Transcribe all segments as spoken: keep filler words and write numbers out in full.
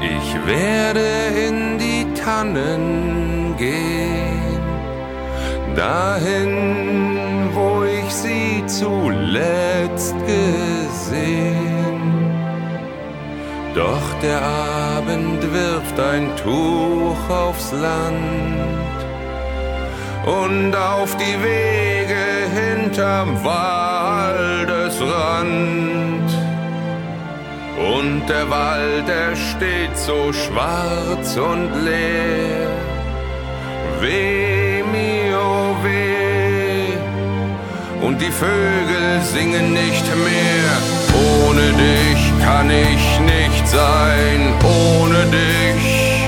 Ich werde in die Tannen gehen, dahin, wo ich sie zuletzt gesehen. Doch der Abend wirft ein Tuch aufs Land und auf die Wege hinterm Waldesrand. Und der Wald, er steht so schwarz und leer. Weh mir, oh weh. Und die Vögel singen nicht mehr. Ohne dich kann ich nicht sein, ohne dich.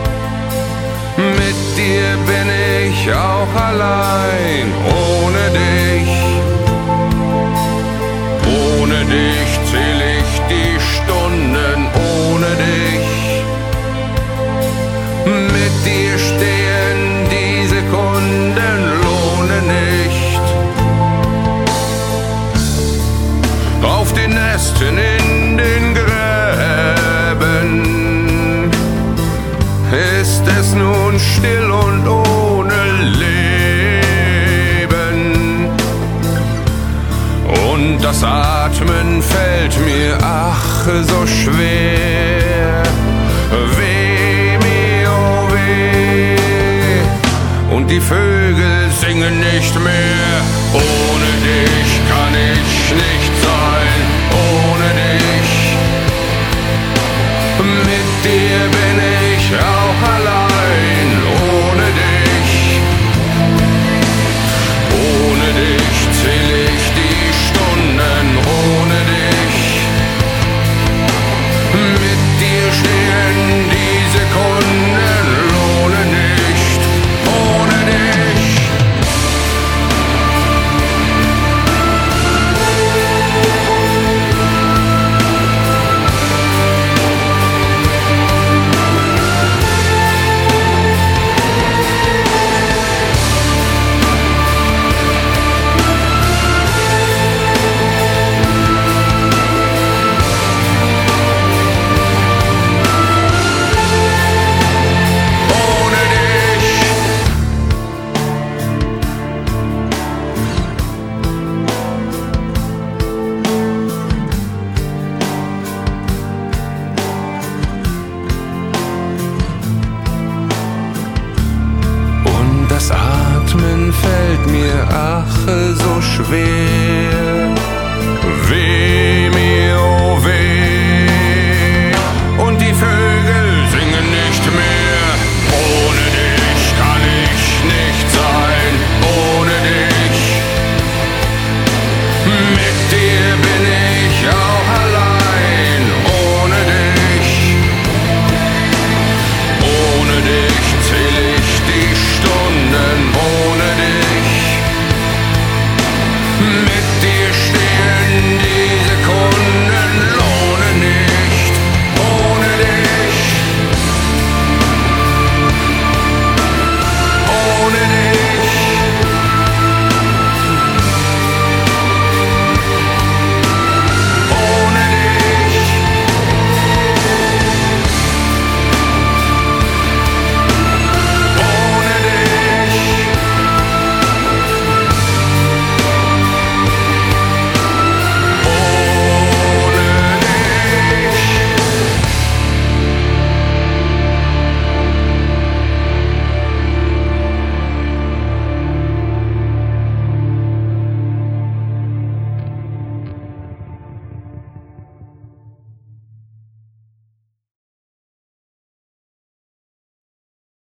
Mit dir bin ich auch allein, ohne dich. Ohne dich zähl ich die Stunden, ohne dich. Mit dir stehen die Sekunden, lohne nicht. Auf den Nesten in den Gräben ist es nun still und ohne Leben. Und das Atmen fällt mir ach so schwer. Weh mir, oh weh. Und die Vögel singen nicht mehr. Ohne dich kann ich nicht sein, ohne dich. Mit dir bin ich auch allein, ohne dich. Ohne dich zähl ich die Stunden, ohne dich. Mit dir stehen die Sekunden, lohne nicht, ohne dich. Das Atmen fällt mir ach so schwer.